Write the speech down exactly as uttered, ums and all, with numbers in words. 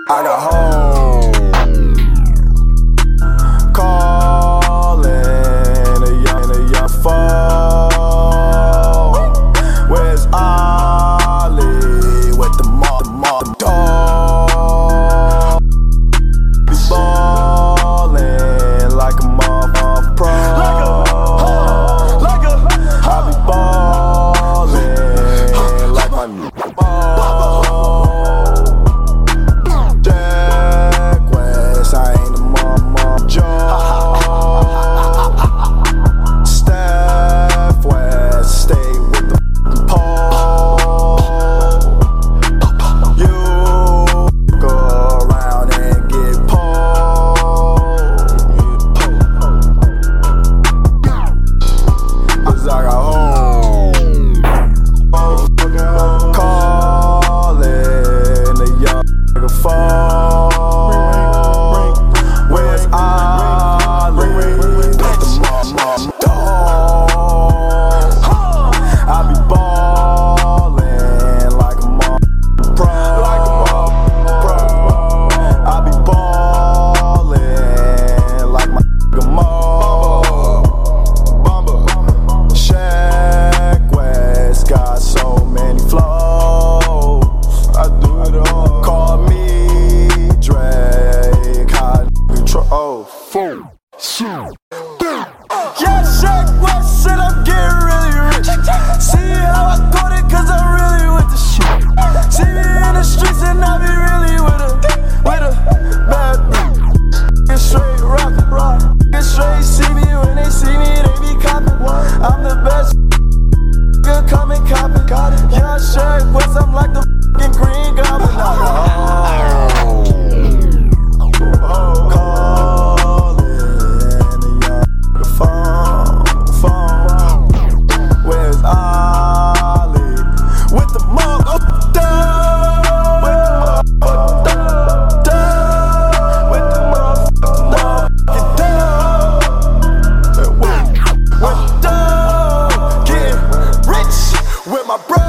I got home, calling a young, a young foe. Where's Ollie with the mob, the mob, the dog? Be ballin' like a motherfucking pro. Like a, like a, I be ballin' like my new ball. Yeah, Shaq West said I'm getting really rich. See how I got it, cause I'm really with the shit. See me in the streets and I be really with a, with a bad bitch. Get straight rock, rock. Get straight see me when they see me, they be copping. I'm the best, good coming copping. Yeah, Shaq West, I'm like the fucking Green Goblin. My bro